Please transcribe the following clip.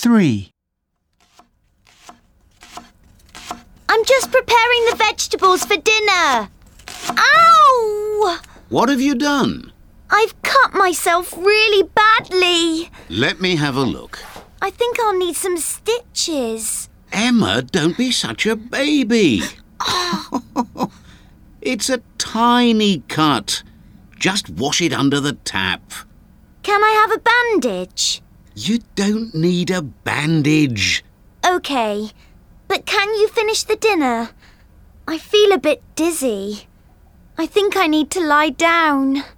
3. I'm just preparing the vegetables for dinner. Ow! What have you done? I've cut myself really badly. Let me have a look. I think I'll need some stitches. Emma, don't be such a baby. It's a tiny cut. Just wash it under the tap. Can I have a bandage? You don't need a bandage. OK, but can you finish the dinner? I feel a bit dizzy. I think I need to lie down.